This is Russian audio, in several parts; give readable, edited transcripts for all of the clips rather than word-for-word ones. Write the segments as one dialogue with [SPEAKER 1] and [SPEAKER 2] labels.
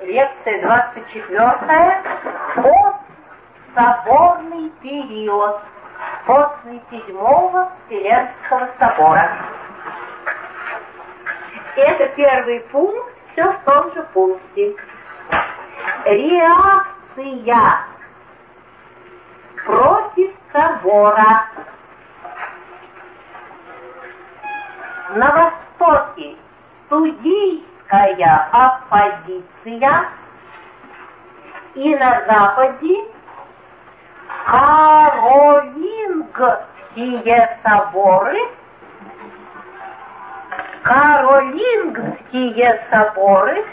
[SPEAKER 1] Лекция 24. Постсоборный период после Седьмого Вселенского собора. Это первый пункт, все в том же пункте. Реакция против собора. На Востоке студийская оппозиция и на Западе каролингские соборы. Каролингские соборы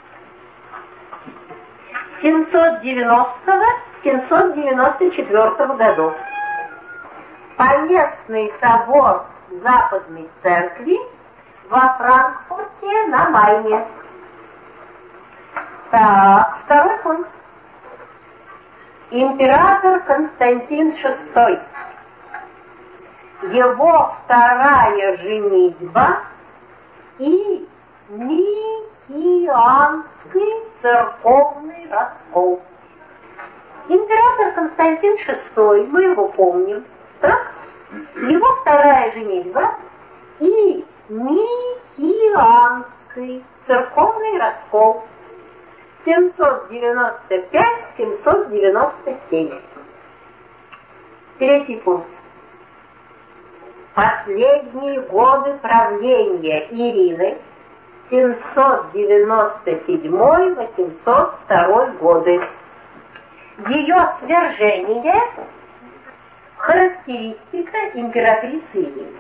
[SPEAKER 1] 790-794 годов. Поместный собор Западной Церкви во Франкфурте на Майне. Так, второй пункт. Император Константин VI. Его вторая женитьба и Михианский церковный раскол. Император Константин VI, мы его помним, так? Его вторая женитьба и Михианский церковный раскол 795-797. Третий пункт. Последние годы правления Ирины 797-802 годы. Ее свержение – характеристика императрицы Ирины.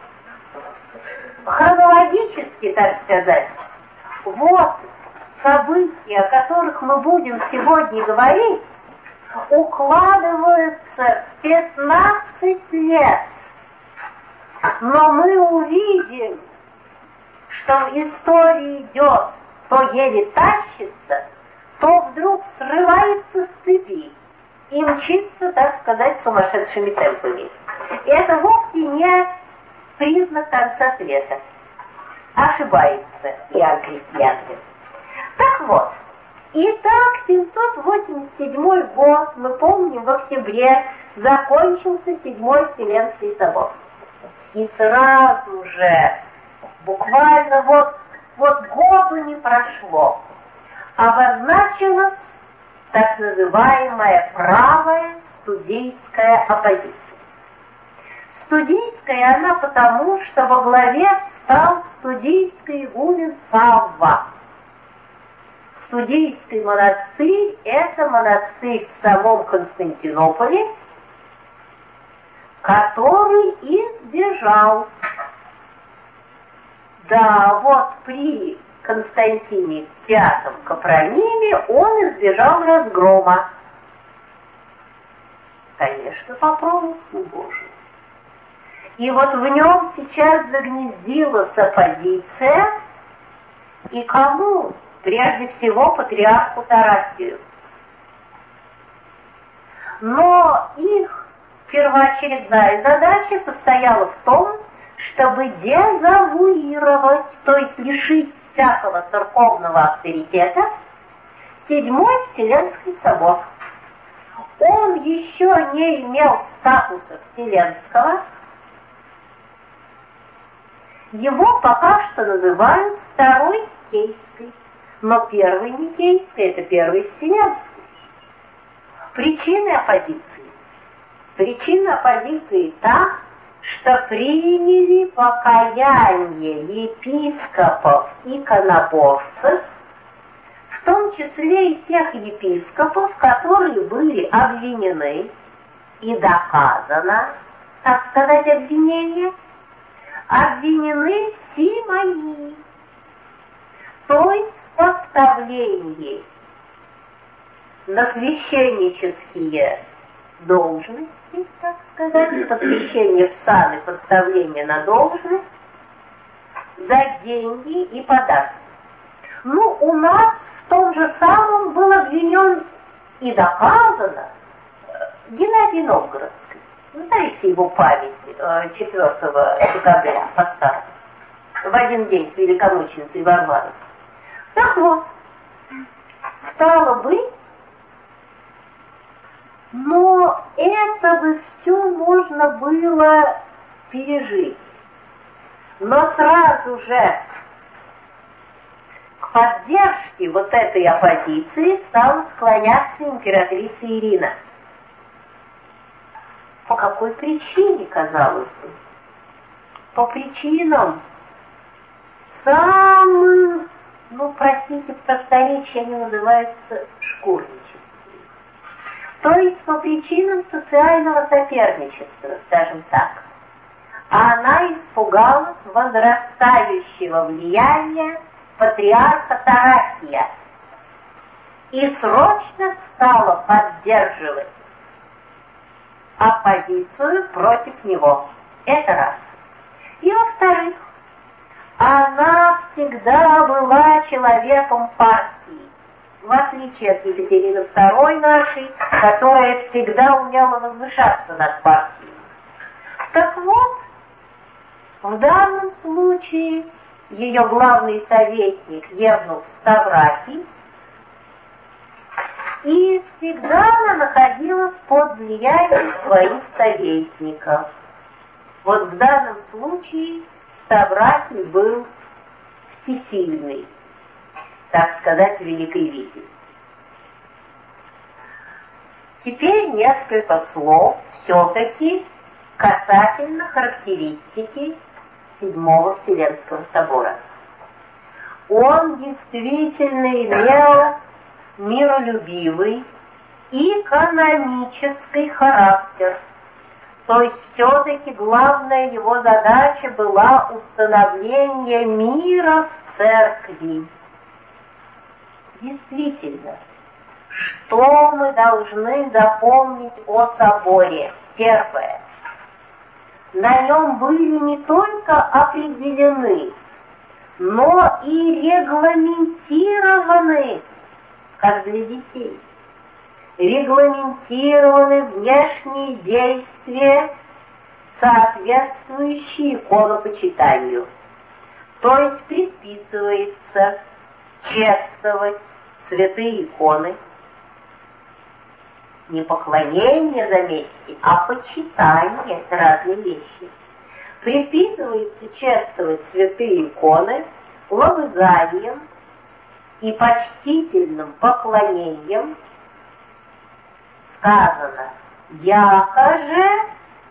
[SPEAKER 1] Хронологически, так сказать, вот события, о которых мы будем сегодня говорить, укладываются в 15 лет. Но мы увидим, что в истории идет, то еле тащится, то вдруг срывается с цепи и мчится, так сказать, сумасшедшими темпами. И это вовсе не признак конца света. Ошибается Иоанн Крестьянин. Так вот, итак, 787 год, мы помним, в октябре закончился Седьмой Вселенский собор. И сразу же, буквально вот году не прошло, обозначилась так называемая правая студийская оппозиция. Студийская она потому, что во главе встал студийский игумен Савва. Студийский монастырь – это монастырь в самом Константинополе, который избежал. Да, вот при Константине V Капрониме он избежал разгрома. Конечно, по промыслу Божию. И вот в нем сейчас загнездилась оппозиция. И кому? Прежде всего патриарху Тарасию. Но их первоочередная задача состояла в том, чтобы дезавуировать, то есть лишить всякого церковного авторитета, Седьмой Вселенский собор. Он еще не имел статуса Вселенского. Его пока что называют Второй Никейской. Но Первый Никейской – это Первый Вселенский. Причины оппозиции. Причина оппозиции та, что приняли покаяние епископов-иконоборцев, в том числе и тех епископов, которые были обвинены и доказано, так сказать, обвинение, обвинены в симонии, то есть в поставлении на священнические должности, так сказать, посвящение в сан и поставление на должность за деньги и подарки. Ну, у нас в том же самом был обвинен и доказано Геннадий Новгородский. Знаете его память 4 декабря по-старому, в один день с великомученицей Варварой. Так вот, Стало быть, но это бы все можно было пережить. Но сразу же к поддержке вот этой оппозиции стала склоняться императрица Ирина. По какой причине, казалось бы? По причинам самым, простите, в просторечии они называются шкурническими. То есть по причинам социального соперничества, скажем так. Она испугалась возрастающего влияния патриарха Тарасия и срочно стала поддерживать оппозицию против него. Это раз. И во-вторых, она всегда была человеком партии, в отличие от Екатерины II нашей, которая всегда умела возвышаться над партией. Так вот, в данном случае ее главный советник Евнух Ставракий, и всегда она находилась под влиянием своих советников. Вот в данном случае Ставракий был всесильный, так сказать, великий визирь. Теперь несколько слов все-таки касательно характеристики Седьмого Вселенского собора. Он действительно имел миролюбивый и канонический характер. То есть все-таки главная его задача была установление мира в церкви. Действительно, что мы должны запомнить о соборе? Первое. На нем были не только определены, но и регламентированы, как для детей, регламентированы внешние действия, соответствующие иконопочитанию. То есть предписывается чествовать святые иконы, не поклонение, заметьте, а почитание, это разные вещи. Приписывается чествовать святые иконы лобызанием и почтительным поклонением. Сказано, яко же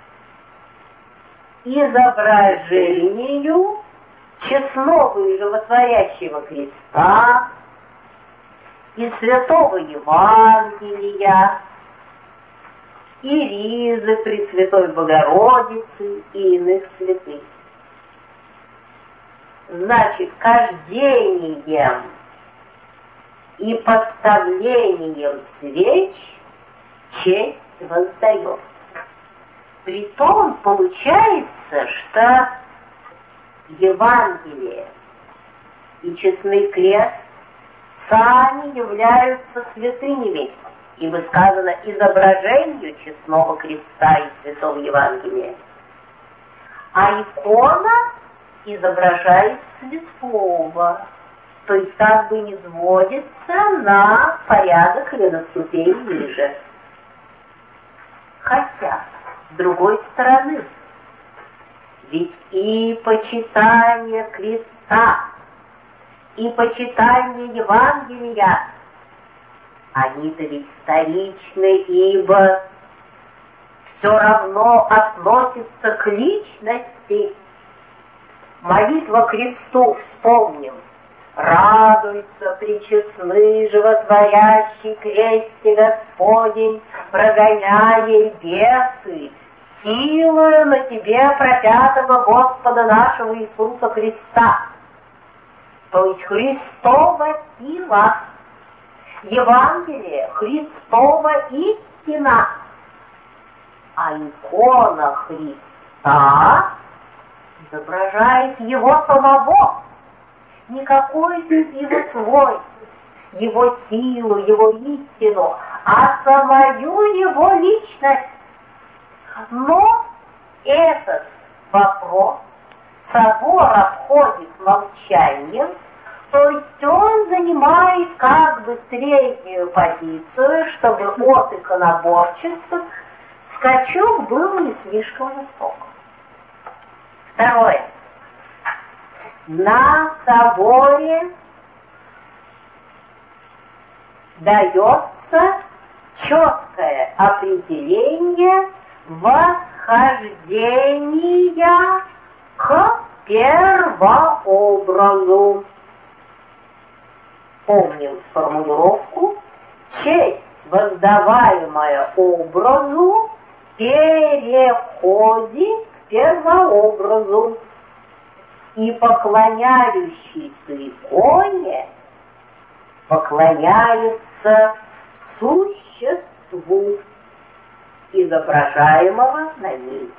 [SPEAKER 1] изображению честного и животворящего креста и святого Евангелия, и ризы Пресвятой Богородицы и иных святых. Значит, кождением и поставлением свеч честь воздается. Притом получается, что Евангелие и честный крест сами являются святынями, ибо сказано изображению честного креста и святого Евангелия. А икона изображает святого, то есть как бы низводится на порядок или на ступень ниже. Хотя, с другой стороны, ведь и почитание креста, и почитание Евангелия, они-то ведь вторичны, ибо все равно относятся к личности. Молитва кресту, вспомним. Радуйся, пречестный, животворящий кресте Господень, прогоняя бесы, силою на тебе пропятого Господа нашего Иисуса Христа. То есть Христова сила, Евангелие, Христова истина, а икона Христа изображает Его самого, не какой-то из Его свойств, Его силу, Его истину, а самую Его личность. Но этот вопрос собор обходит молчанием, То есть он занимает как бы среднюю позицию, чтобы от иконоборчества скачок был не слишком высок. Второе. На соборе дается четкое определение восхождения к первообразу. Помним формулировку: честь, воздаваемая образу, переходит к первообразу, и поклоняющийся иконе поклоняется существу, изображаемого на ней.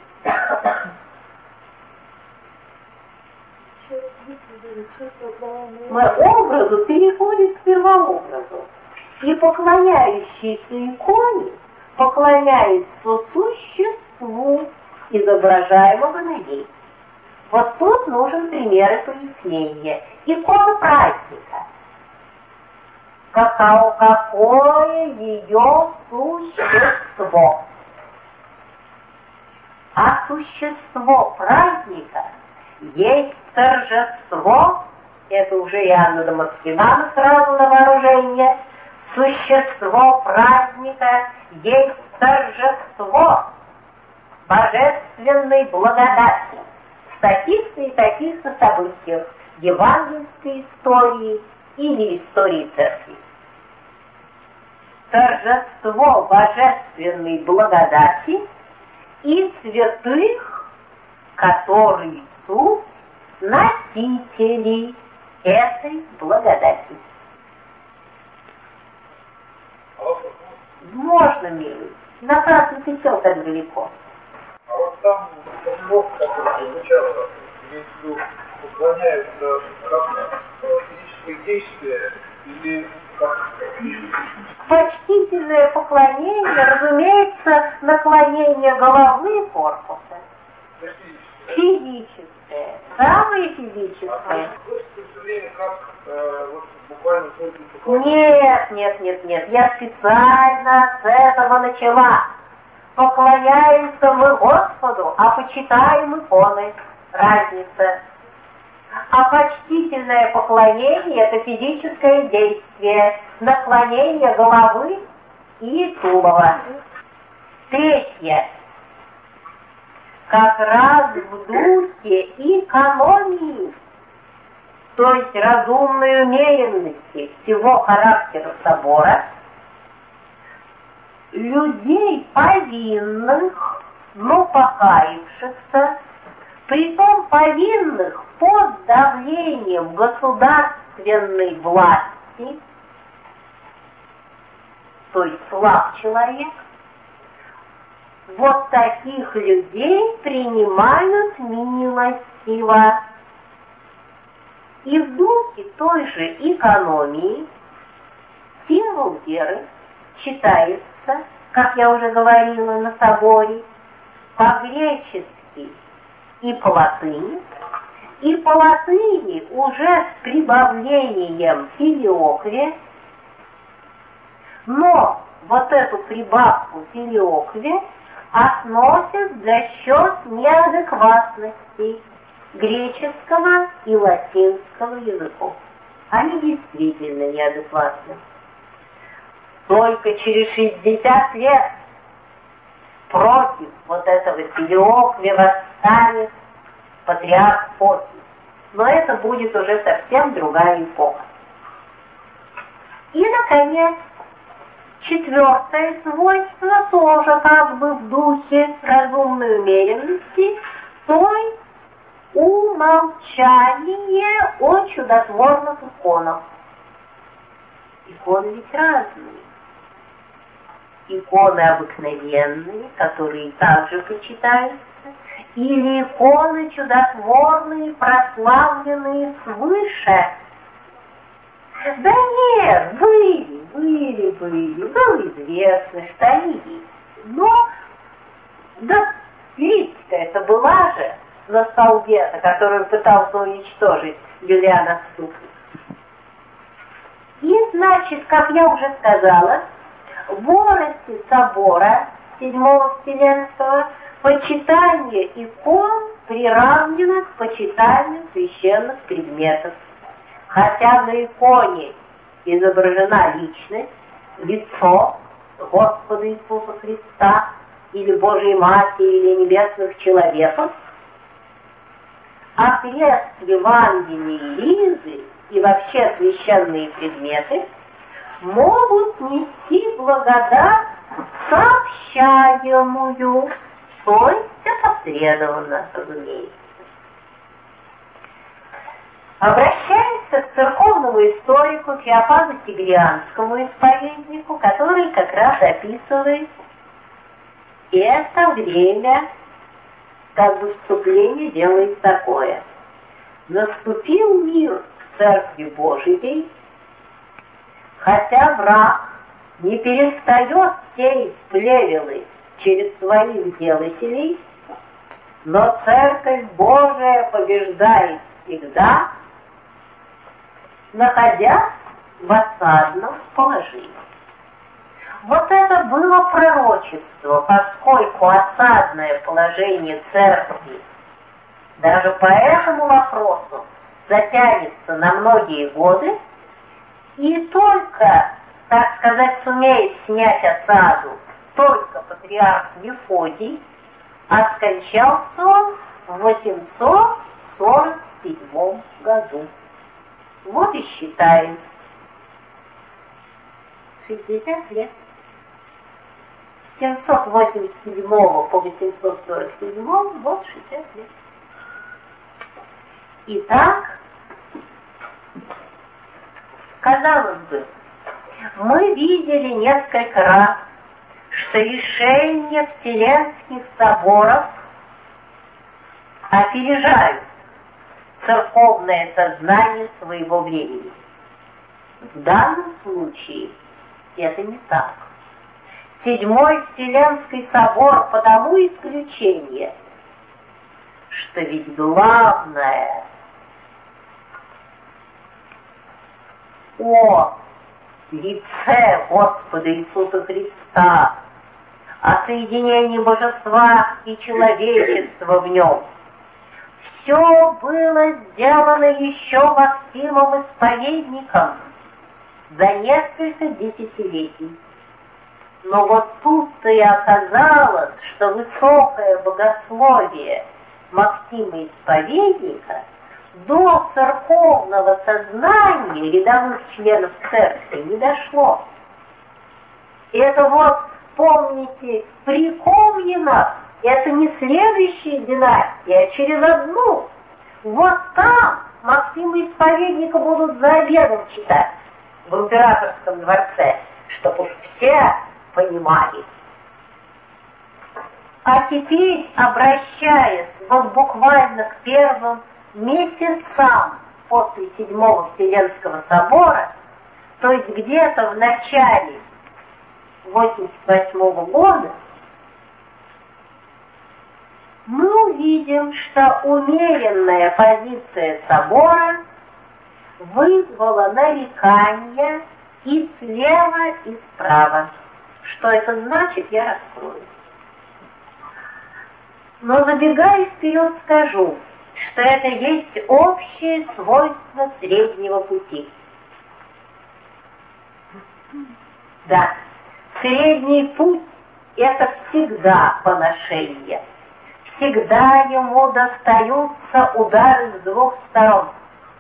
[SPEAKER 1] Мы образу переходим к первообразу, и поклоняющийся иконе поклоняется существу, изображаемого на ней. Вот тут нужен пример и пояснение. Икона праздника. Какое ее существо? А существо праздника есть торжество, это уже Иоанна Дамаскина сразу на вооружение. Существо праздника есть торжество божественной благодати в таких-то и таких-то событиях евангельской истории или истории церкви. Торжество божественной благодати и святых, которые суть носители этой благодати. Можно, милый. Напрасно ты сел так далеко.
[SPEAKER 2] А вот там формулировка, которая звучала, если уклоняется как физическое действие или как
[SPEAKER 1] почтительное поклонение, разумеется, наклонение головы и корпуса. Физическое. Самое физическое. Нет. Я специально с этого начала. Поклоняемся мы Господу, а почитаем иконы. Разница. А почтительное поклонение – это физическое действие, наклонение головы и тулова. Третье. Как раз в духе экономии, то есть разумной умеренности всего характера собора, людей повинных, но покаявшихся, притом повинных под давлением государственной власти, то есть слаб человек, вот таких людей принимают милостиво. И в духе той же экономии символ веры читается, как я уже говорила на соборе, по-гречески и по латыни уже с прибавлением филиокве, но вот эту прибавку филиокве относят за счет неадекватности греческого и латинского языков. Они действительно неадекватны. Только через 60 лет против вот этого филиокве восстанет патриарх Фотий. Но это будет уже совсем другая эпоха. И, наконец, четвертое свойство тоже как бы в духе разумной умеренности, то есть умолчание о чудотворных иконах. Иконы ведь разные. Иконы обыкновенные, которые также почитаются, или иконы чудотворные, прославленные свыше. Да нет, были, было известно, что они есть. Но, да, Лидска это была же на столбе, которую пытался уничтожить Юлиан Отступник. И, значит, как я уже сказала, в возрасте собора Седьмого Вселенского почитание икон приравнено к почитанию священных предметов. Хотя на иконе изображена личность, лицо Господа Иисуса Христа или Божьей Матери или небесных человеков, а крест Евангелия Лизы и вообще священные предметы могут нести благодать сообщаемую, то есть опосредованно, разумеется. Обращаемся к церковному историку Феофану Тигрианскому, исповеднику, который как раз описывает это время, как бы вступление делает такое. Наступил мир в Церкви Божией, хотя враг не перестает сеять плевелы через своих делателей, но Церковь Божия побеждает всегда, находясь в осадном положении. Вот это было пророчество, поскольку осадное положение Церкви даже по этому вопросу затянется на многие годы, и только, так сказать, сумеет снять осаду только патриарх Мефодий, а скончался он в 847 году. Вот и считаем. 60 лет. С 787 по 847 вот 60 лет. Итак, казалось бы, мы видели несколько раз, что решения Вселенских соборов опережают церковное сознание своего времени. В данном случае это не так. Седьмой Вселенский собор потому исключение, что ведь главное о лице Господа Иисуса Христа, о соединении божества и человечества в нем, все было сделано еще Максимом Исповедником за несколько десятилетий. Но вот тут-то и оказалось, что высокое богословие Максима Исповедника до церковного сознания рядовых членов церкви не дошло. Это вот, помните, при Комнинах, это не следующая династия, а через одну. Вот там Максима Исповедника будут за обедом читать в императорском дворце, чтобы уж все понимали. А теперь, обращаясь вот буквально к первым месяцам после Седьмого Вселенского собора, то есть где-то в начале 88 года, мы увидим, что умеренная позиция собора вызвала нарекания и слева, и справа. Что это значит, я раскрою. Но забегая вперед, скажу, что это есть общее свойство среднего пути. Да, средний путь – это всегда поношение. Всегда ему достаются удары с двух сторон.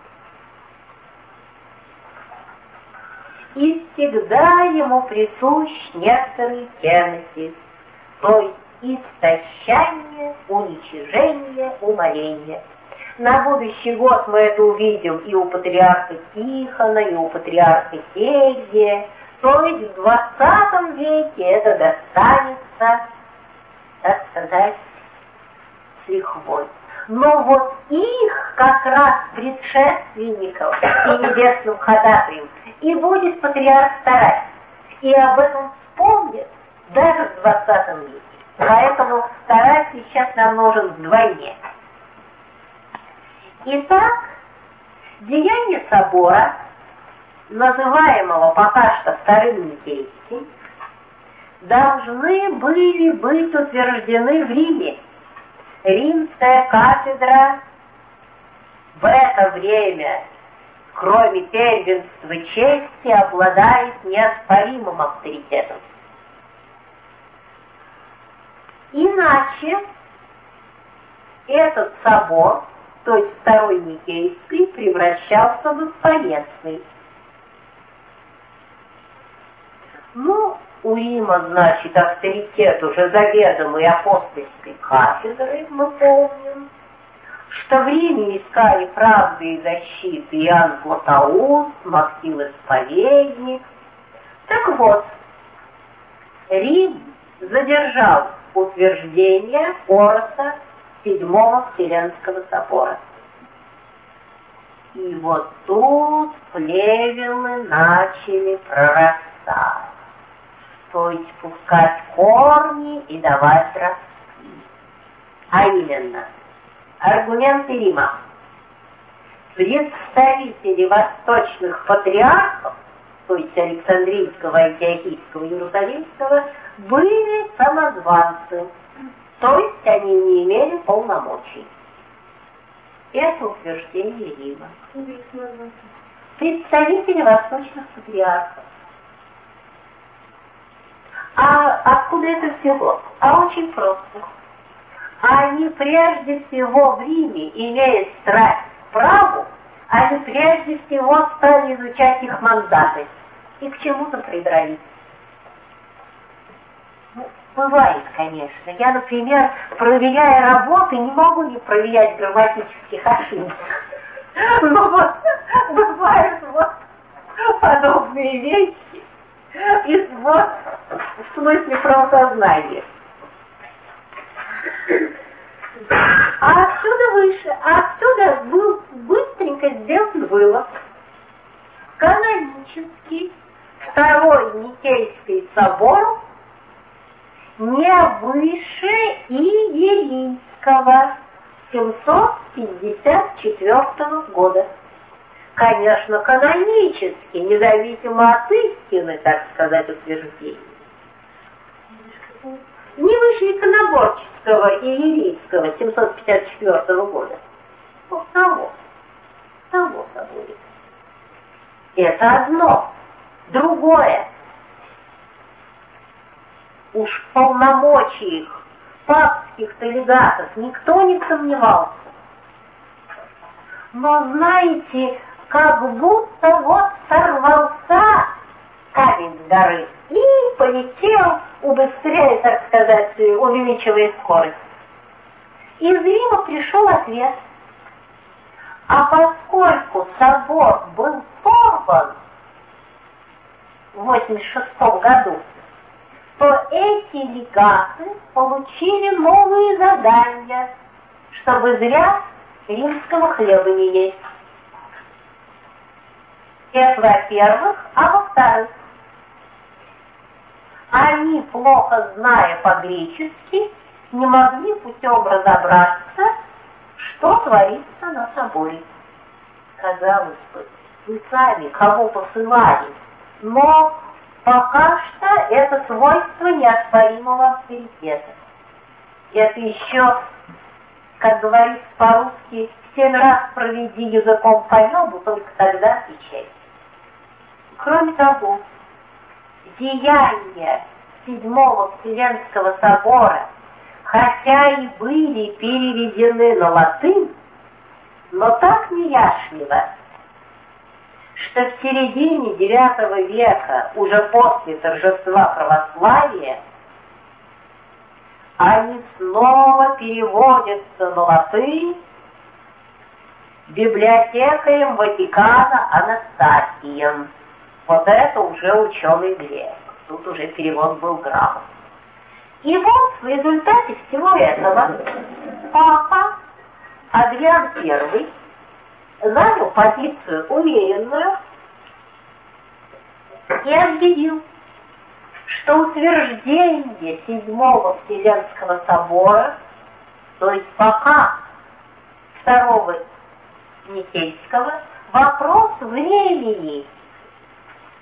[SPEAKER 1] И всегда ему присущ некоторый кенесис, то есть истощание, уничижение, уморение. На будущий год мы это увидим и у патриарха Тихона, и у патриарха Сергия. То есть в 20 веке это достанется, так сказать, с лихвой. Но вот их как раз предшественников и небесным ходатаем и будет патриарх Тарасий. И об этом вспомнит даже в 20 веке. Поэтому Тарасий сейчас нам нужен вдвойне. Итак, деяния собора называемого пока что Вторым Никейским, должны были быть утверждены в Риме. Римская кафедра в это время, кроме первенства чести, обладает неоспоримым авторитетом. Иначе этот собор, то есть Второй Никейский, превращался бы в поместный. Ну, у Рима, значит, авторитет уже заведомой апостольской кафедры, мы помним, что в Риме искали правды и защиты Иоанн Златоуст, Максим Исповедник. Так вот, Рим задержал утверждение Ороса Седьмого Вселенского собора. И вот тут плевелы начали прорастать, то есть пускать корни и давать ростки. А именно, аргументы Рима. Представители восточных патриархов, то есть Александрийского, Антиохийского, Иерусалимского, были самозванцы, то есть они не имели полномочий. Это утверждение Рима. Представители восточных патриархов. А откуда это взялось? А очень просто. Они прежде всего в Риме, имея страсть к праву, они прежде всего стали изучать их мандаты и к чему-то придрались. Бывает, конечно. Я, например, проверяя работы, не могу не проверять грамматических ошибок. Но вот бывают вот подобные вещи в смысле правосознания. А отсюда выше, отсюда был быстренько сделан вывод. Канонический Второй Никейский собор не выше Иерийского 754 года. Конечно, канонически, независимо от истины, так сказать, утверждения. Не выше иконоборческого Иерийского 754 года. Вот того собора. Это одно. Другое. Уж в полномочиях папских делегатов никто не сомневался. Но знаете, как будто вот сорвался камень с горы и полетел, убыстряя, так сказать, увеличивая скорость. Из Рима пришел ответ. А поскольку собор был сорван в 86 году, то эти легаты получили новые задания, чтобы зря римского хлеба не есть. Это во-первых, а во-вторых, они, плохо зная по-гречески, не могли путем разобраться, что творится на соборе. Казалось бы, вы сами кого посылали, но пока что это свойство неоспоримого авторитета. Это еще, как говорится по-русски, 7 раз проведи языком по небу, только тогда отвечай. Кроме того, деяния Седьмого Вселенского собора, хотя и были переведены на латынь, но так неряшливо, что в середине IX века, уже после торжества православия, они снова переводятся на латынь библиотекарем Ватикана Анастасием. Вот это уже ученый грек. Тут уже перевод был грамотный. И вот в результате всего этого папа Адриан I занял позицию умеренную и объявил, что утверждение Седьмого Вселенского собора, то есть пока Второго Никейского, вопрос времени,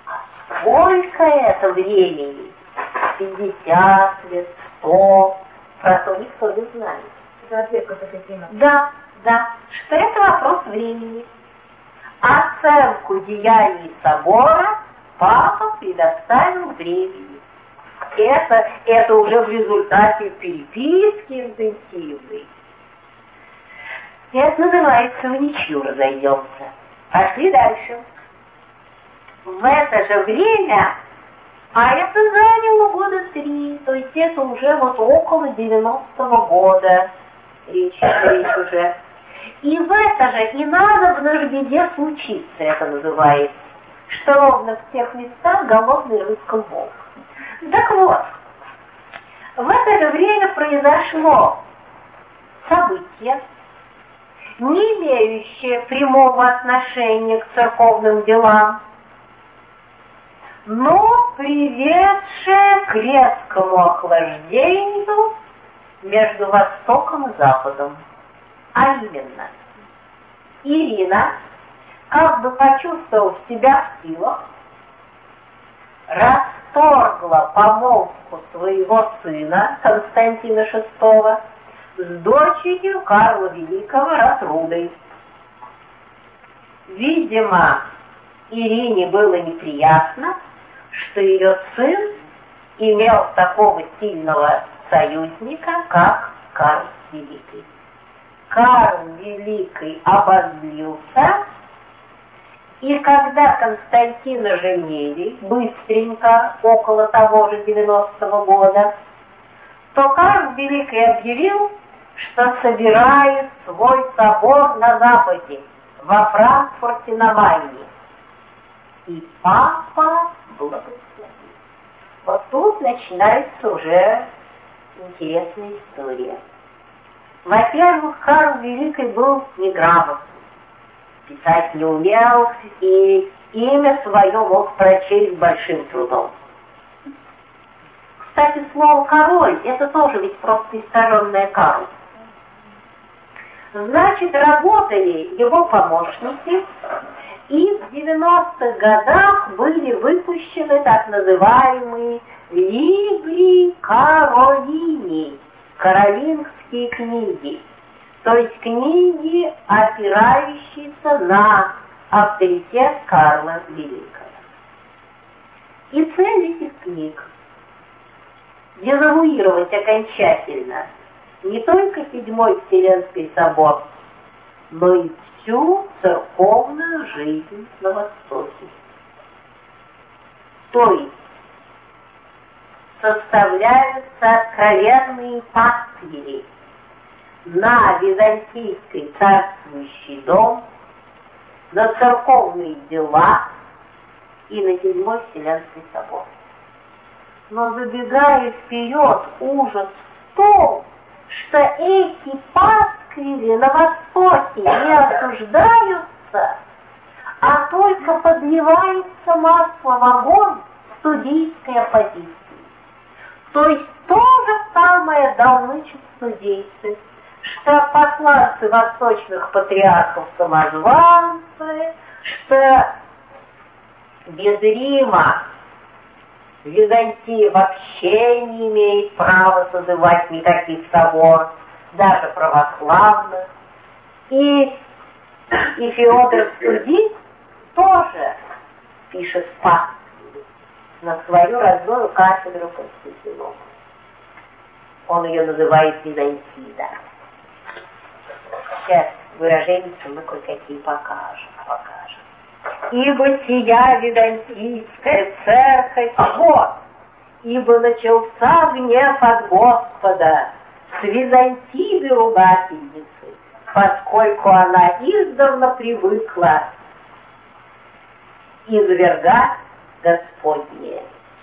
[SPEAKER 1] А сколько это времени? 50 лет, 100, про то никто не знает. Да, что это вопрос времени. Оценку деяний собора папа предоставил времени. Это уже в результате переписки интенсивной. Это называется «в ничью разойдемся». Пошли дальше. В это же время, а это заняло года 3, то есть это уже вот около 90-го года речь уже. И в это же и надобно ж беде случиться, это называется, что ровно в тех местах голодный рыскал волк. Так вот, в это же время произошло событие, не имеющее прямого отношения к церковным делам, но приведшее к резкому охлаждению между Востоком и Западом. А именно, Ирина, как бы почувствовав себя в силах, расторгла помолвку своего сына Константина VI с дочерью Карла Великого Ратрудой. Видимо, Ирине было неприятно, что ее сын имел такого сильного союзника, как Карл Великий. Карл Великий обозлился, и когда Константина женили, быстренько, около того же 90-го года, то Карл Великий объявил, что собирает свой собор на Западе, во Франкфурте на Майне. И папа благословил. Вот тут начинается уже интересная история. Во-первых, Карл Великий был неграмотный, писать не умел, и имя свое мог прочесть с большим трудом. Кстати, слово «король» — это тоже ведь просто искаженное «Карл». Значит, работали его помощники, и в 90-х годах были выпущены так называемые «Либри Каролини», каролингские книги, то есть книги, опирающиеся на авторитет Карла Великого. И цель этих книг — дезавуировать окончательно не только Седьмой Вселенский собор, но и всю церковную жизнь на Востоке. То есть составляются откровенные пастыри на византийский царствующий дом, на церковные дела и на Седьмой Вселенский собор. Но забегая вперед, ужас в том, что эти пасквили на Востоке не осуждаются, а только подливается масло в огонь студийской оппозиции. То есть то же самое долмычат студейцы, что посланцы восточных патриархов самозванцы, что без Рима Византия вообще не имеет права созывать никаких соборов, даже православных. И Феодор Студий тоже пишет паству на свою родную кафедру Константинополя. Он ее называет Византида. Сейчас выраженницы мы кое-какие покажем. Ибо сия византийская церковь, вот, ибо начался гнев от Господа с Византией ругательницей, поскольку она издавна привыкла извергать Господнее.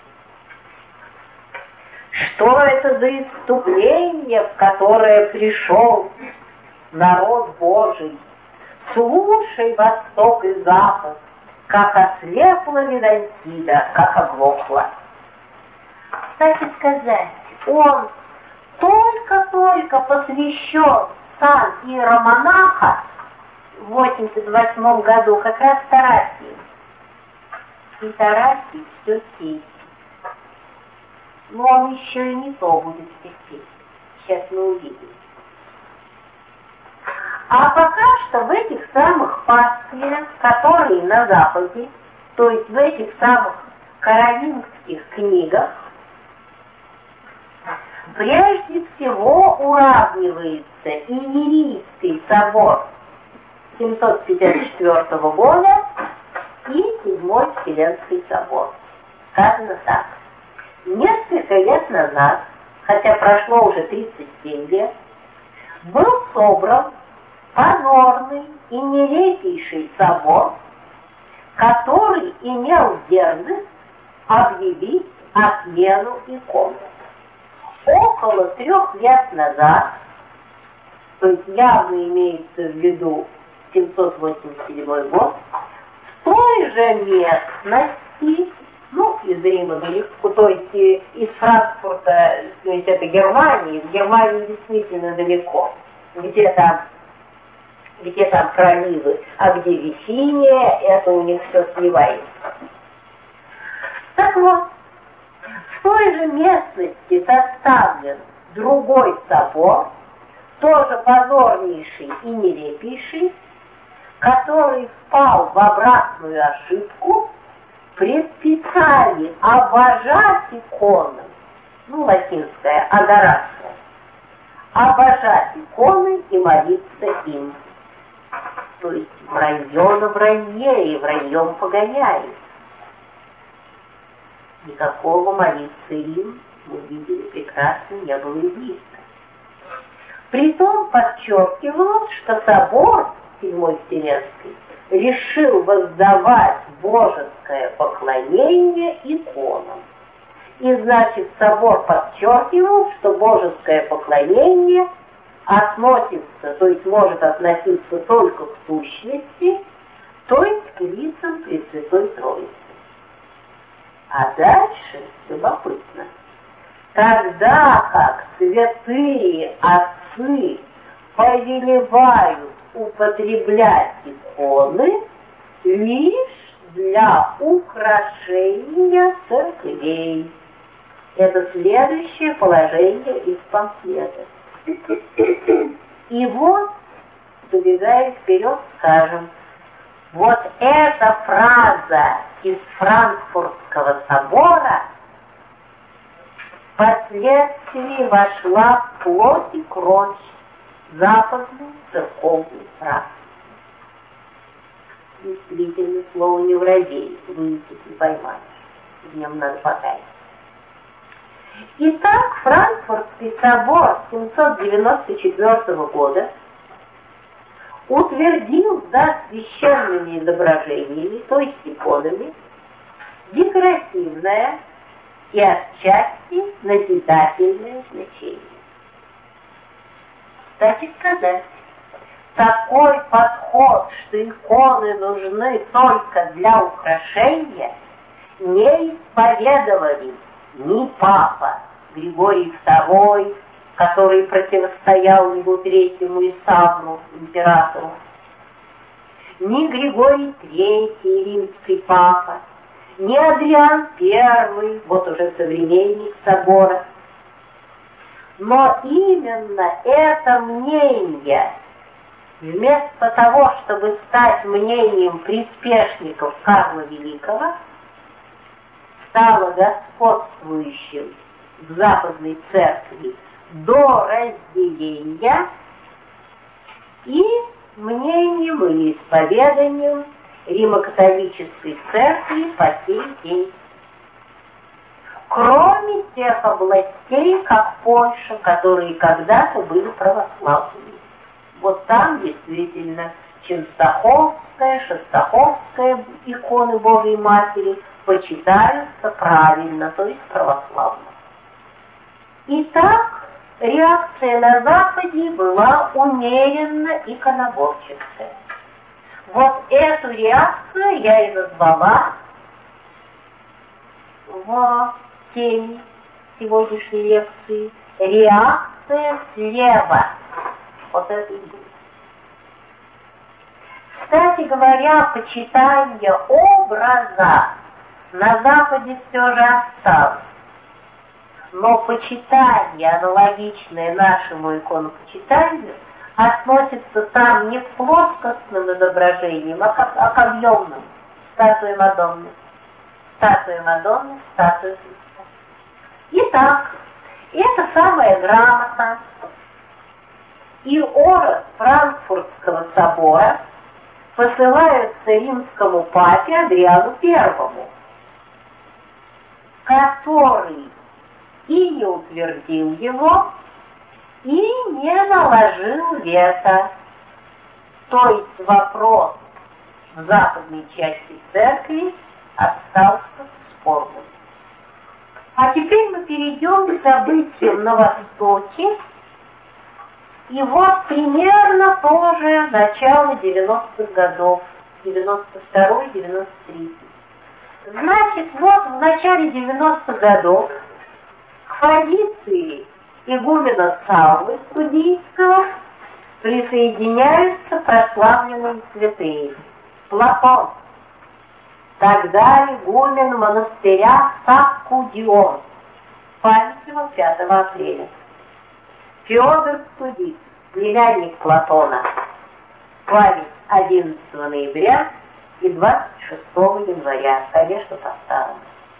[SPEAKER 1] Что это за исступление, в которое пришел народ Божий? Слушай, Восток и Запад, как ослепла Византия, как оглохла. Кстати сказать, он только-только посвящен в сан иеромонаха в 88 году как раз Таратии. и Тарасий все терпит. Но он еще и не то будет терпеть. Сейчас мы увидим. А пока что в этих самых паствиях, которые на Западе, то есть в этих самых каролингских книгах, прежде всего уравнивается Иерийский собор 754 года и Седьмой Вселенский собор. Сказано так. Несколько лет назад, хотя прошло уже 37 лет, был собран позорный и нелепейший собор, который имел дерзость объявить отмену икон. Около 3 лет назад, то есть явно имеется в виду 787 год, в той же местности, из Рима далеко, то есть из Франкфурта, то есть это Германия, из Германии действительно далеко, где там проливы, а где Вифиния, это у них все сливается. Так вот, в той же местности составлен другой собор, тоже позорнейший и нелепейший, который впал в обратную ошибку, предписали обожать иконы, латинская адорация, обожать иконы и молиться им. То есть вранье на вранье и враньем погоняет. Никакого молиться им, мы видели прекрасно, не было и близко. Притом подчеркивалось, что собор Седьмой Вселенской решил воздавать божеское поклонение иконам. И значит, собор подчеркивал, что божеское поклонение относится, то есть может относиться только к сущности, то есть к лицам Пресвятой Троицы. А дальше любопытно. Тогда как святые отцы повелевают употреблять иконы лишь для украшения церквей. Это следующее положение из памфлета. И вот, забегая вперед, скажем, вот эта фраза из Франкфуртского собора впоследствии вошла в плоть и кровь западной церковной практики. Действительно, слово не воробей, вы не поймали, в нем надо покаяться. Итак, Франкфуртский собор 794 года утвердил за священными изображениями, то есть иконами, декоративное и отчасти назидательное значение. Кстати сказать, такой подход, что иконы нужны только для украшения, не исповедовали ни папа Григорий II, который противостоял его третьему Исавру, императору, ни Григорий III, римский папа, ни Адриан I, вот уже современник собора. Но именно это мнение, вместо того, чтобы стать мнением приспешников Карла Великого, стало господствующим в Западной Церкви до разделения и мнением или исповеданием Римо-католической Церкви по сей день. Кроме тех областей, как Польша, которые когда-то были православными. Вот там действительно Ченстаховская, Шестаховская иконы Божией Матери почитаются правильно, то есть православно. Итак, реакция на Западе была умеренно иконоборческая. Вот эту реакцию я и назвала в теме сегодняшней лекции «Реакция слева». Вот это и будет. Кстати говоря, почитание образа на Западе все же осталось. Но почитание, аналогичное нашему иконопочитанию, относится там не к плоскостным изображениям, а к объемным. Статуя Мадонны. Статуя Мадонны, статуя Христа. Итак, это самая грамота и орос Франкфуртского собора посылаются римскому папе Адриану I, который и не утвердил его, и не наложил вето. То есть вопрос в западной части церкви остался спорным. А теперь мы перейдем к событиям на Востоке. И вот примерно тоже начало 90-х годов, 92-93. Значит, вот в начале 90-х годов к позиции игумена Саввы Студийского присоединяются прославленные святые. Платон, тогда игумен монастыря Саккудион, память его 5 апреля. Феодор Студийский, племянник Платона, память 11 ноября и 26 января, конечно, по-старому.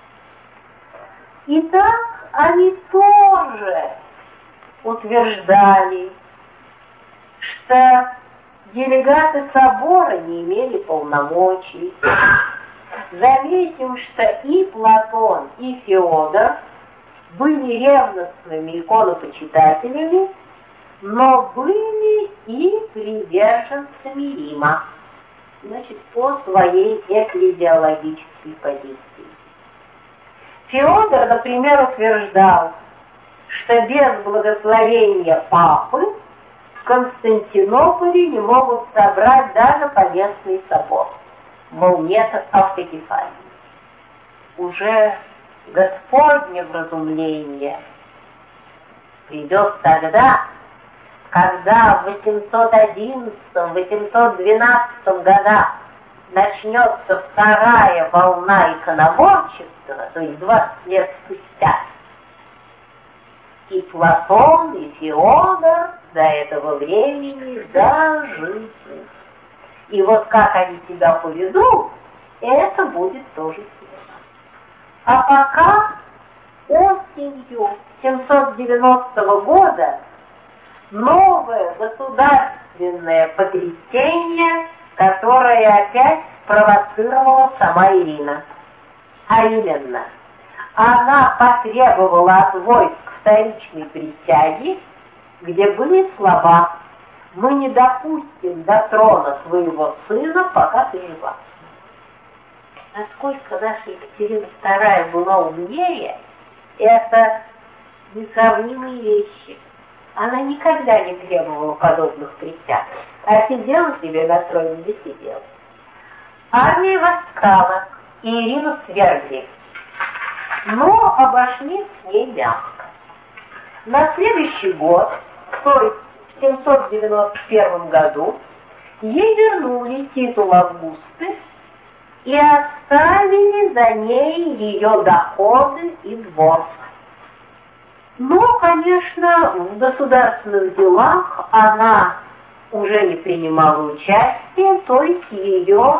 [SPEAKER 1] Итак, они тоже утверждали, что делегаты собора не имели полномочий. Заметим, что и Платон, и Феодор были ревностными иконопочитателями, но были и приверженцами Рима, значит, по своей экклезиологической позиции. Феодор, например, утверждал, что без благословения папы в Константинополе не могут собрать даже поместный собор. Мол, нет автокефалии. Уже Господне вразумление придет тогда, когда в 811-812 годах начнется вторая волна иконоборчества, то есть 20 лет спустя. И Платон, и Феодор до этого времени доживут. И вот как они себя поведут, это будет тоже тема. А пока осенью 790 года новое государственное потрясение, которое опять спровоцировала сама Ирина. А именно, она потребовала от войск вторичной присяги, где были слова: «Мы не допустим до трона твоего сына, пока ты жива». Насколько наша Екатерина II была умнее, это несравнимые вещи. Она никогда не требовала подобных присяг, а сидела себе на троне, да сидела. Армия восстала, и Ирину свергли, но обошлись с ней мягко. На следующий год, то есть в 791 году, ей вернули титул Августы и оставили за ней ее доходы и двор. Но, конечно, в государственных делах она уже не принимала участия, то есть ее,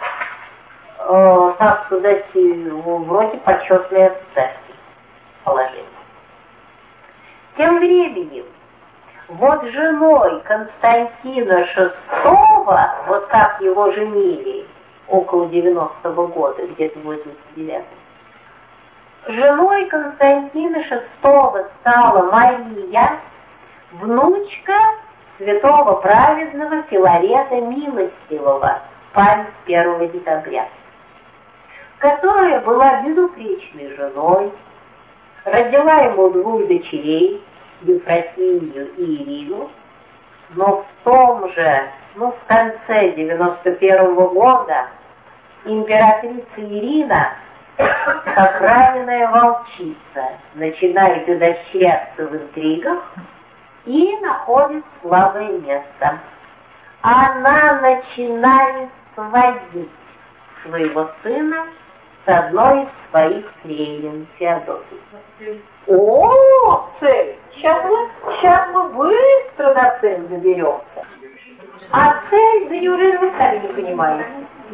[SPEAKER 1] так сказать, вроде почетной отставки положения. Тем временем, вот женой Константина VI, вот как его женили около 90-го года, где-то в 89-м, женой Константина VI стала Мария, внучка святого праведного Филарета Милостивого, память 1 декабря, которая была безупречной женой, родила ему 2 дочерей, Ефросинью и Ирину, но в конце 91-го года императрица Ирина, как раненая волчица, начинает изощряться в интригах и находит слабое место. Она начинает сводить своего сына с одной из своих фрейлин, Феодосией. О, цель! Сейчас мы быстро до цели доберемся. А цель, да неужели вы сами не понимаете?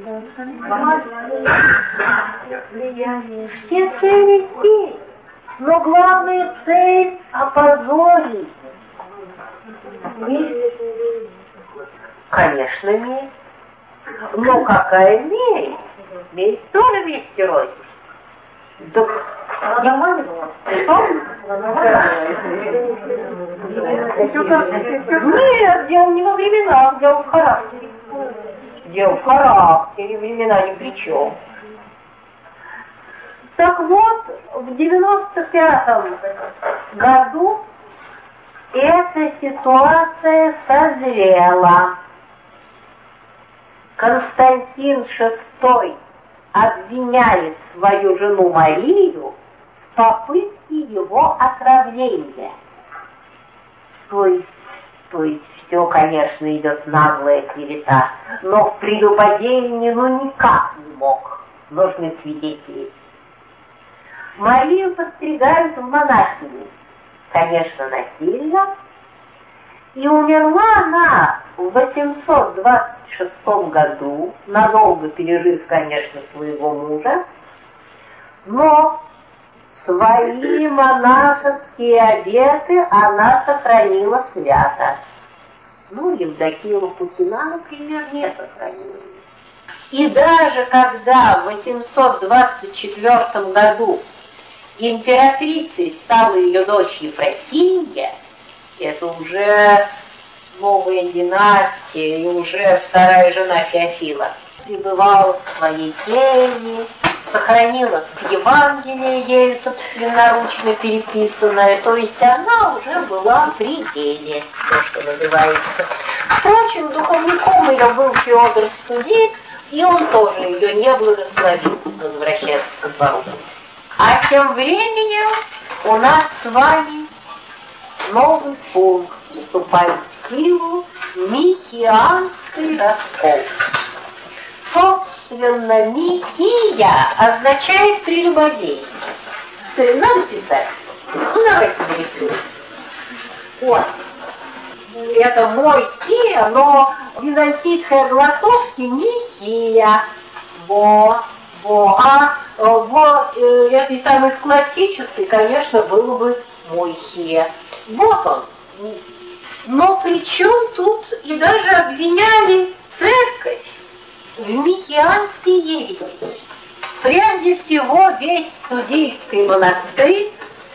[SPEAKER 1] Все цели здесь, но главная цель — опозорить. Месть? Конечно, месть. Но какая месть? Месть тоже месть герой. Да, нормально было? Нет, дело не во временах, дело в характере. Дело в характере, времена ни при чем. Так вот, в 95-м году эта ситуация созрела. Константин VI обвиняет свою жену Марию в попытке его отравления. То есть все, конечно, идет наглая клевета, но в прелюбодеянии никак не мог. Нужны свидетели. Марию постригают в монахини, конечно, насильно, и умерла она в 826 году, надолго пережив, конечно, своего мужа, но свои монашеские обеты она сохранила свято. Ну, Евдокия Лопухина, например, не сохранила. И даже когда в 824 году императрицей стала ее дочь Ефросинья, это уже новая династия и уже вторая жена Феофила, пребывала в своей келье, сохранила Евангелие, ею собственноручно переписанное, то есть она уже была в пределе, то, что называется. Впрочем, духовником ее был Феодор Студит, и он тоже ее не благословил возвращаться ко двору. А тем временем у нас с вами новый пункт вступает в силу — Михианский раскол. Собственно, Михия означает прелюбодей. Надо писать. Ну, давайте нарисуем. Вот. Это Мойхия, но в византийской огласовке Михия. Этой самой классической, конечно, было бы Мойхия. Вот он. Но при чем тут и даже обвиняли церковь в михианской ереси. Прежде всего, весь студийский монастырь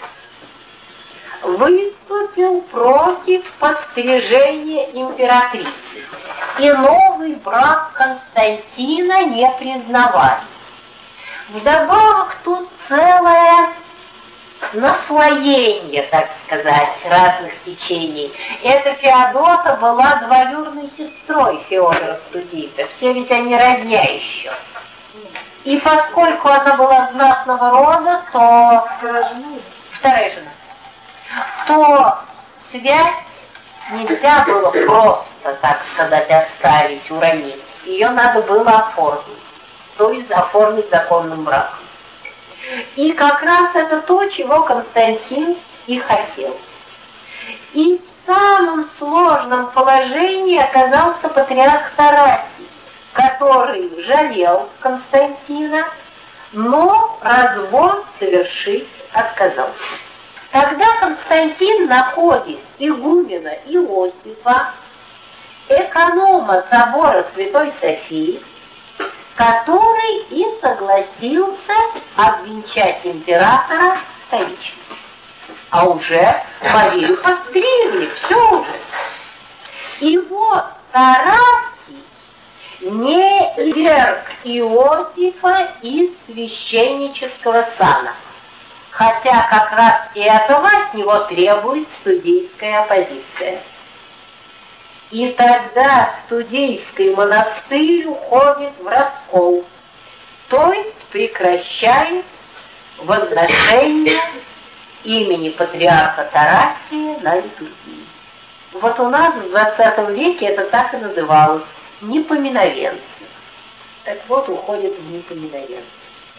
[SPEAKER 1] выступил против пострижения императрицы, и новый брак Константина не признавали. Вдобавок тут целое наслоение, так сказать, разных течений. Эта Феодота была двоюродной сестрой Феодора Студита, все ведь они родня еще. И поскольку она была знатного рода, то вторая жена, то связь нельзя было просто, так сказать, оставить, уронить. Ее надо было оформить, то есть оформить законным браком. И как раз это то, чего Константин и хотел. И в самом сложном положении оказался патриарх Тарасий, который жалел Константина, но развод совершить отказался. Тогда Константин находит игумена Иосифа, эконома собора Святой Софии, который и согласился обвенчать императора вторично. А уже Марию постригли, все уже. И вот Тарасий не изверг Иосифа из священнического сана, хотя как раз и этого от него требует студийская оппозиция. И тогда студийский монастырь уходит в раскол, то есть прекращает возношение имени патриарха Тарасия на литургии. Вот у нас в 20 веке это так и называлось — непоминовенцы. Так вот, уходит в непоминовенцы.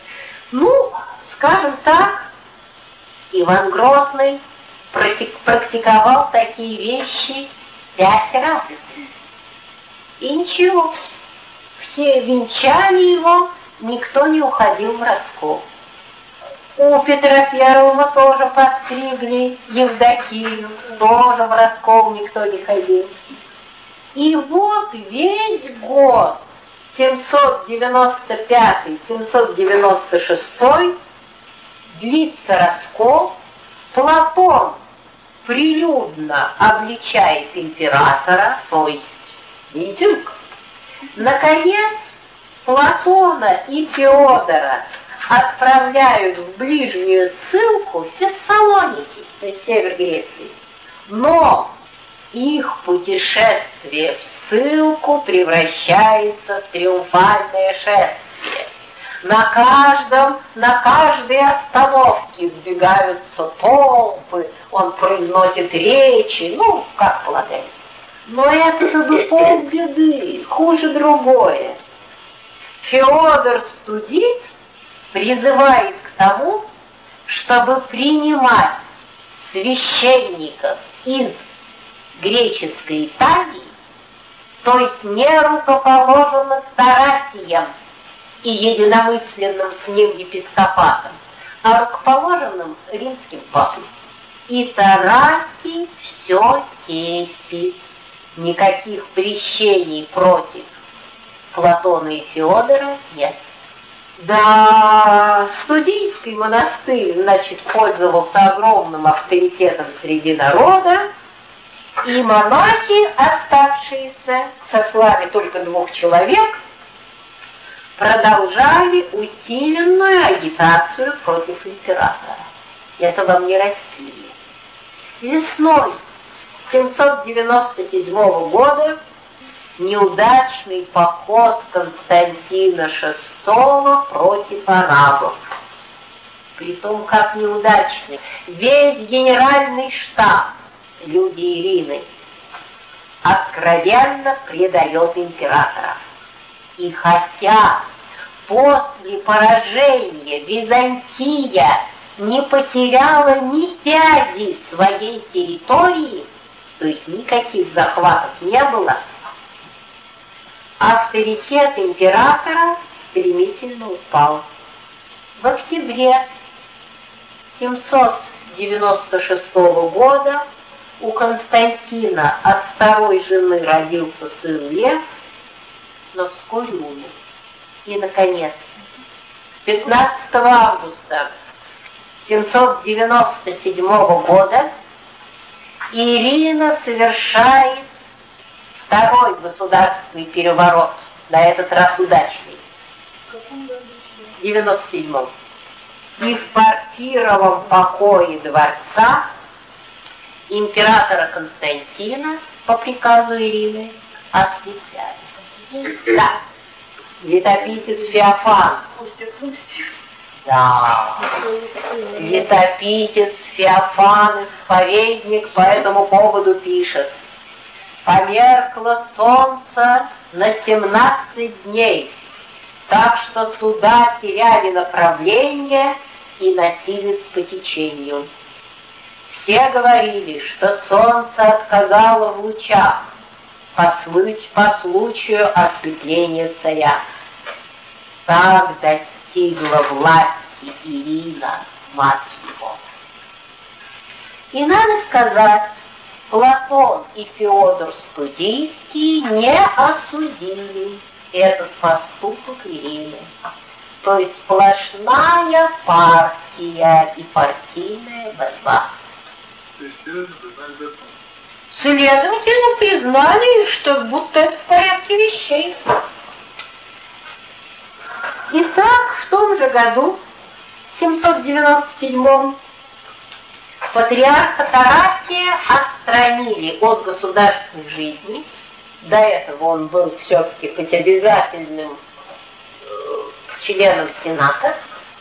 [SPEAKER 1] Ну, скажем так, Иван Грозный практиковал такие вещи 5 раз. И ничего, все венчали его, никто не уходил в раскол. У Петра Первого тоже постригли Евдокию, тоже в раскол никто не ходил. И вот весь год 795-796 длится раскол. Платон прилюдно обличает императора, то есть Митинг. Наконец, Платона и Феодора отправляют в ближнюю ссылку в Фессалоники, то есть север Греции. Но их путешествие в ссылку превращается в триумфальное шествие. На каждой остановке сбегаются толпы, он произносит речи, как полагается. Но это бы полбеды, хуже другое. Феодор Студит призывает к тому, чтобы принимать священников из греческой Италии, то есть не рукоположенных Тарасием и единомысленным с ним епископатом, а рукоположенным римским папой. И Тарасий все терпит. Никаких прещений против Платона и Феодора нет. Да, Студийский монастырь, пользовался огромным авторитетом среди народа, и монахи, оставшиеся, сослали только 2 человек, продолжали усиленную агитацию против императора. Это вам не Россия. Весной 797 года неудачный поход Константина VI против арабов. Притом, как неудачный, весь генеральный штаб, люди Ирины, откровенно предает императора. И хотя после поражения Византия не потеряла ни пяди своей территории, то есть никаких захватов не было, авторитет императора стремительно упал. В октябре 796 года у Константина от 2-й жены родился сын Лев, но вскоре умер. И, наконец, 15 августа 797 года Ирина совершает 2-й государственный переворот, на этот раз удачный, в 97-м. И в Порфировом покое дворца императора Константина по приказу Ирины осветляли. Да, летописец Феофан. Да, летописец Феофан, исповедник, по этому поводу пишет: «Померкло солнце на 17 дней, так что суда теряли направление и носились по течению. Все говорили, что солнце отказало в лучах по случаю ослепления царя. Так достигла власти Ирина, мать его». И надо сказать, Платон и Феодор Студийский не осудили этот поступок Ирины. То есть сплошная партия и партийная борьба.
[SPEAKER 2] То есть признали закон.
[SPEAKER 1] Следовательно, признали, что будто это в порядке вещей. Итак, в том же году, 797-м, патриарха Тарасия отстранили от государственной жизни. До этого он был все-таки хоть обязательным членом Сената.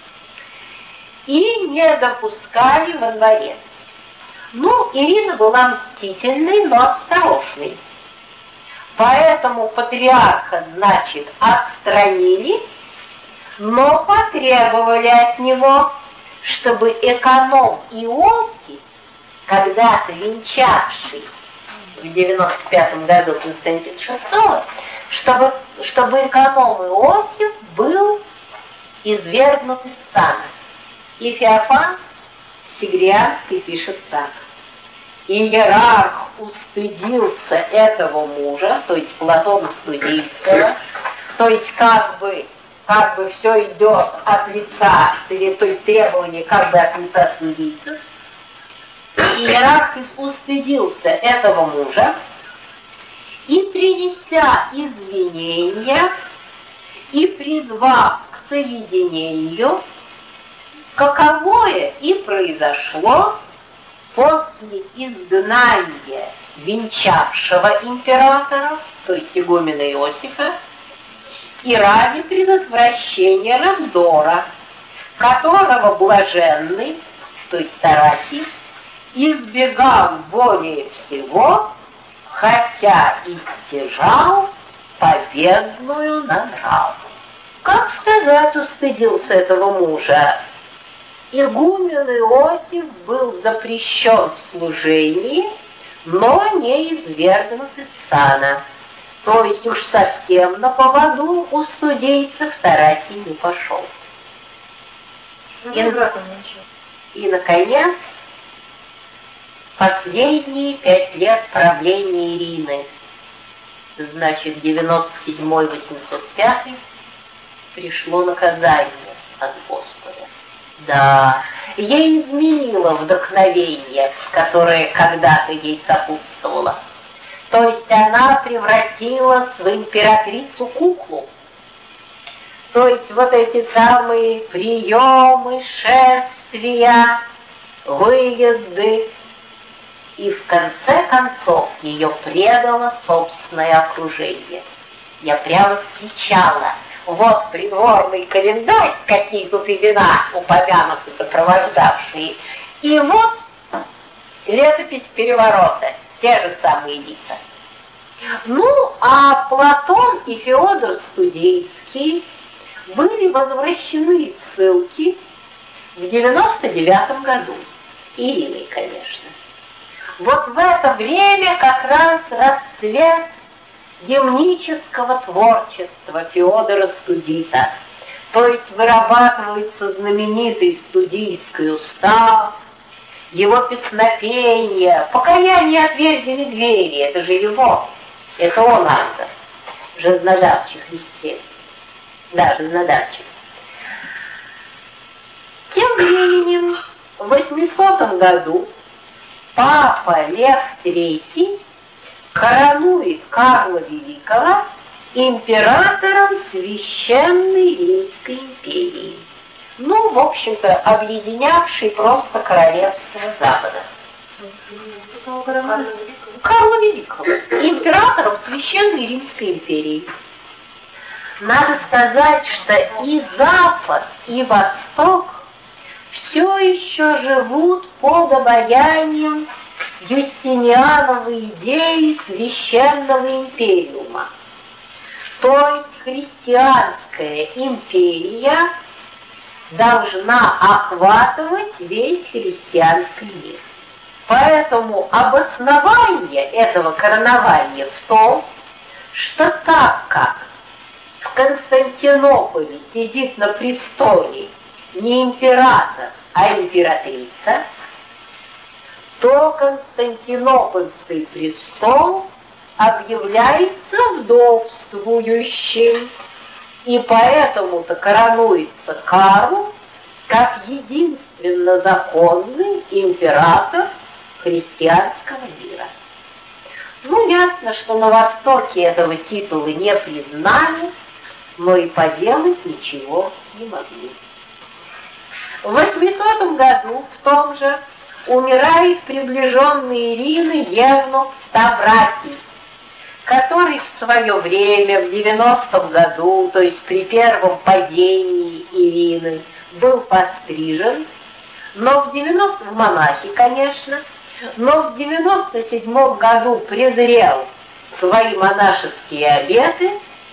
[SPEAKER 1] И не допускали во дворец. Ирина была мстительной, но осторожной. Поэтому патриарха, отстранили, но потребовали от него, чтобы эконом Иосиф, когда-то венчавший в 95 году Константина VI, чтобы эконом Иосиф был извергнут из сана. И Феофан в Сигрианской пишет так: иерарх устыдился этого мужа, то есть Платона Студийского, то есть как бы все идет от лица, то есть требование как бы от лица студийцев. Иерарх устыдился этого мужа и, принеся извинения и призвав к соединению, каковое и произошло после изгнания венчавшего императора, то есть игумена Иосифа, и ради предотвращения раздора, которого блаженный, то есть Тарасий, избегал более всего, хотя и стяжал победную награду. Как сказать, устыдился этого мужа? Игумен Иосиф был запрещен в служении, но не извергнут из сана. То есть уж совсем на поводу у студийцев Тарасий не пошел. И, наконец, последние 5 лет правления Ирины, значит, 97-805, пришло наказание от Господа. Да, ей изменило вдохновение, которое когда-то ей сопутствовало. То есть она превратилась в императрицу куклу. То есть вот эти самые приемы, шествия, выезды. И в конце концов ее предало собственное окружение. Я прямо кричала: вот придворный календарь, какие тут имена упомянуты, сопровождавшие, и вот летопись переворота, те же самые лица. Ну, а Платон и Феодор Студейский были возвращены из ссылки в 99 году, Ириной, конечно. Вот в это время как раз расцвет гимнического творчества Феодора Студита. То есть вырабатывается знаменитый студийский устав, его песнопение, покаяние отверзили двери, это же его, это он автор, Жизнодавчий Христе. Да, Жизнодавчий. Тем временем в 800 году папа Лев III коронует Карла Великого императором Священной Римской империи. Ну, в общем-то, объединявший просто королевство Запада. Карла Великого, императором Священной Римской империи. Надо сказать, что и Запад, и Восток все еще живут под обаянием Юстиниановой идеи священного империума. То есть христианская империя должна охватывать весь христианский мир. Поэтому обоснование этого коронования в том, что так как в Константинополе сидит на престоле не император, а императрица, то Константинопольский престол объявляется вдовствующим, и поэтому-то коронуется Карл как единственно законный император христианского мира. Ну, ясно, что на Востоке этого титула не признали, но и поделать ничего не могли. В 800 году в том же умирает приближенный Ирины евнух Ставратий, который в свое время, в 90-м году, то есть при первом падении Ирины, был пострижен, но в монахи, конечно, но в 97-м году презрел свои монашеские обеты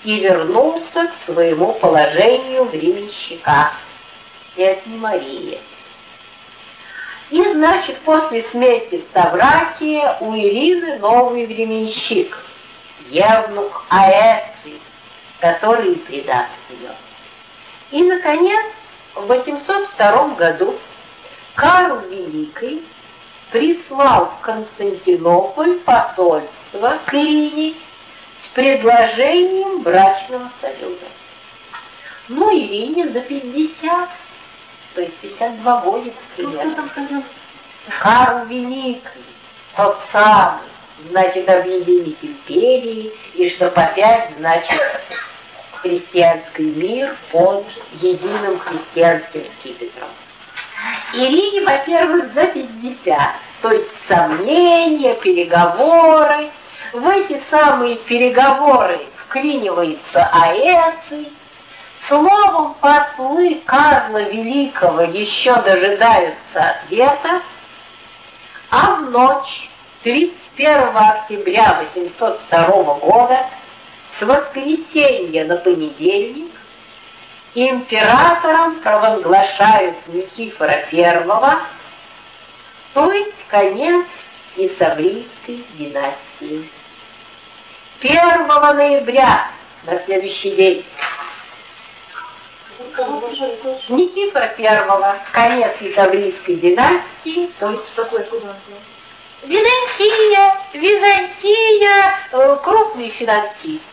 [SPEAKER 1] и вернулся к своему положению временщика. Это не Мария. И, значит, после смерти Ставракия у Ирины новый временщик, евнух Аэций, который предаст ее. И, наконец, в 802 году Карл Великий прислал в Константинополь посольство к Ирине с предложением брачного союза. Ну, Ирине за 50, то есть 52 года, примерно. Карл Великий, тот самый, значит, объединить империи, и чтоб опять, значит, христианский мир под единым христианским скипетром. Ирине, во-первых, за 50, то есть сомнения, переговоры. В эти самые переговоры вклинивается Аэций. Словом, послы Карла Великого еще дожидаются ответа, а в ночь 31 октября 802 года с воскресенья на понедельник императором провозглашают Никифора I, то есть конец Исаврийской династии. 1 ноября, на следующий день, Никифора I, конец Исаврийской династии, то есть Византия, крупный финансист.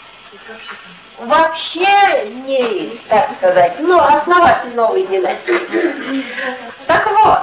[SPEAKER 1] Вообще не, так сказать, основатель новой династии. Так вот,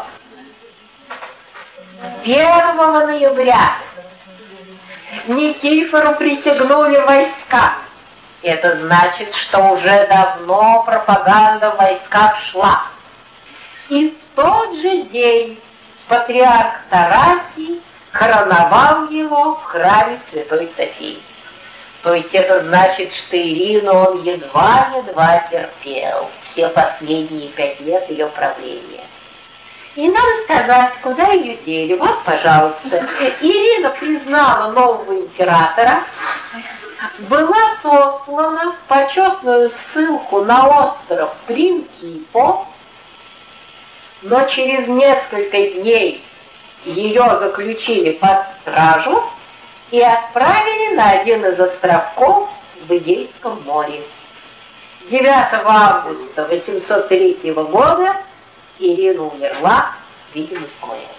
[SPEAKER 1] 1 ноября Никифору присягнули войска. Это значит, что уже давно пропаганда в войсках шла. И в тот же день патриарх Тарасий короновал его в храме Святой Софии. То есть это значит, что Ирину он едва-едва терпел все последние 5 лет ее правления. И надо сказать, куда ее дели. Вот, пожалуйста, Ирина признала нового императора, была сослана в почетную ссылку на остров Принкипо, но через несколько дней ее заключили под стражу и отправили на один из островков в Эгейском море. 9 августа 803 года Ирина умерла, видимо, с горя.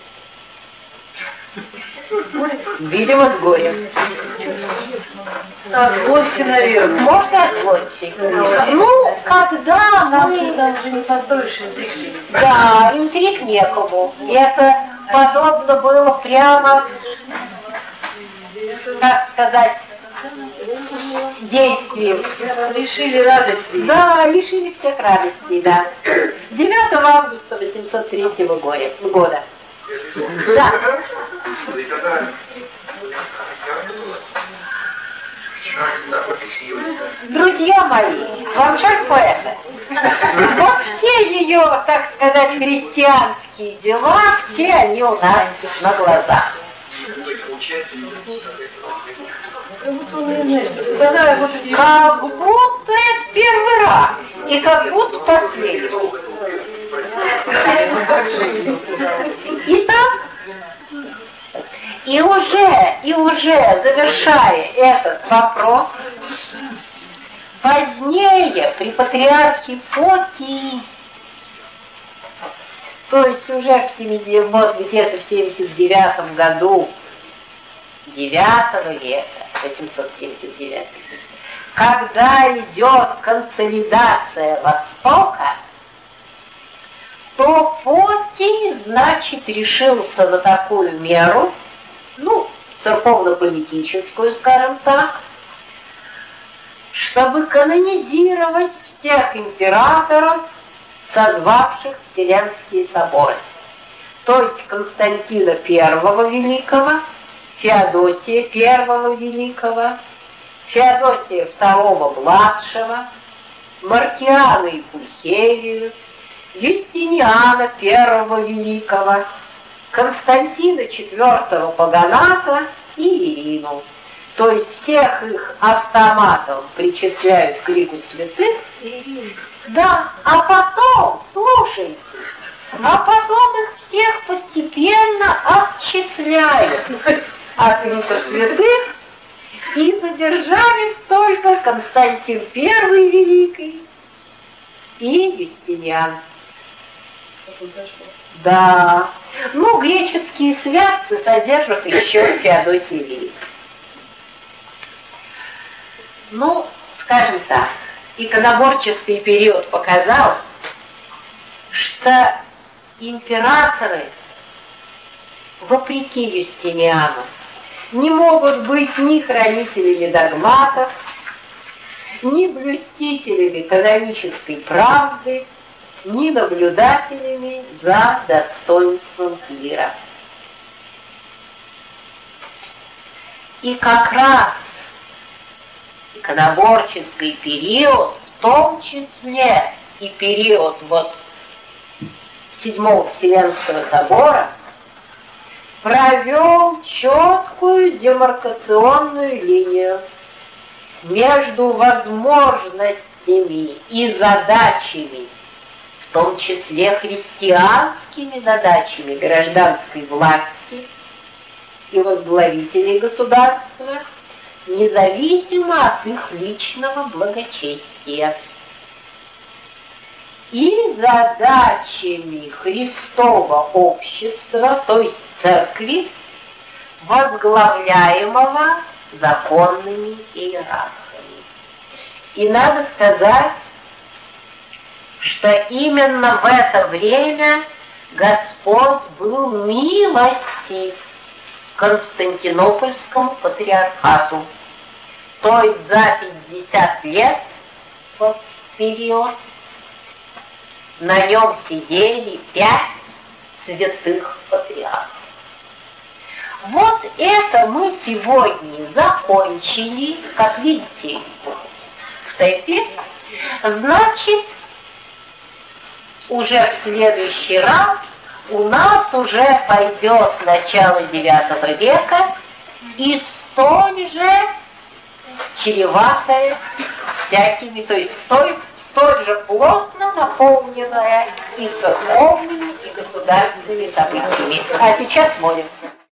[SPEAKER 1] Видимо, с горем.
[SPEAKER 3] От злости, наверное.
[SPEAKER 1] Можно от злости. Когда мы...
[SPEAKER 3] Там же не построишь интриг.
[SPEAKER 1] Да, интриг некому. Это подобно было прямо, так сказать, действием.
[SPEAKER 3] Лишили радости.
[SPEAKER 1] Да, лишили всех радостей, да. 9 августа 803 года. Да. Друзья мои, вам жаль поэта? Вот все ее, так сказать, христианские дела, все они у нас на глазах. Как будто это первый раз, и как будто последний. Итак, и уже завершая этот вопрос, позднее при патриархе Фотии, то есть уже где-то в 79 году 9 века, 879, когда идет консолидация Востока, то Фотий, значит, решился на такую меру, церковно-политическую, скажем так, чтобы канонизировать всех императоров, созвавших Вселенские соборы. То есть Константина I Великого, Феодосия I Великого, Феодосия II Младшего, Маркиана и Пульхерию, Юстиниана I Великого, Константина IV Паганата и Ирину. То есть всех их автоматом причисляют к лику святых. Да, а потом, слушайте, а потом их всех постепенно отчисляют от лика святых, и задержались только Константин I Великий и Юстиниан. Да. Ну, греческие святцы содержат еще Феодосий Великий. Ну, скажем так, иконоборческий период показал, что императоры, вопреки Юстиниану, не могут быть ни хранителями догматов, ни блюстителями канонической правды, ни наблюдателями за достоинством клира. И как раз иконоборческий период, в том числе и период вот Седьмого Вселенского собора, провел четкую демаркационную линию между возможностями и задачами, в том числе христианскими задачами гражданской власти и возглавителей государства, независимо от их личного благочестия, и задачами Христова общества, то есть церкви, возглавляемого законными иерархами. И надо сказать, что именно в это время Господь был милостив Константинопольскому патриархату. То есть за 50 лет в период на нем сидели 5 святых патриархов. Вот это мы сегодня закончили, как видите, в тайпе. Значит, уже в следующий раз у нас уже пойдет начало IX века и столь же чреватое всякими, то есть столь же плотно наполненная и церковными, и государственными событиями. А сейчас молимся.